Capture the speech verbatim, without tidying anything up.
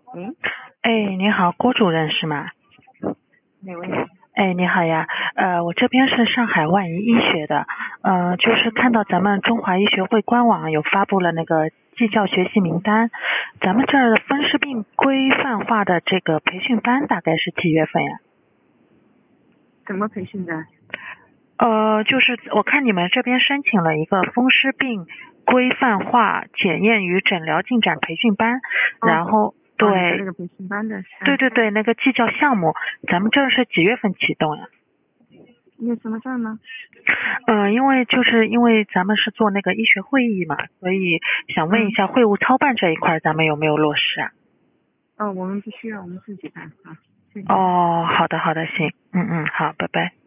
喂， 哎，你好，郭主任是吗？ 哪位？ 哎，你好呀，呃，我这边是上海万怡医学的，呃，就是看到咱们中华医学会官网有发布了那个技教学习名单，咱们这儿的风湿病规范化的这个培训班大概是几月份呀？ 怎么培训的？ 呃，就是我看你们这边申请了一个风湿病规范化检验与诊疗进展培训班， 哦然后哦，你说那对个培训班的是？ 对对对，那个技教项目，咱们这儿是几月份启动呀？ 你有什么事儿吗？ 嗯，因为就是因为咱们是做那个医学会议嘛，所以想问一嗯， 下会务操办这一块咱们有没有落实啊？ 哦，我们不需要，我们自己办啊。谢谢。 哦，好的好的，行，嗯嗯，好，拜拜。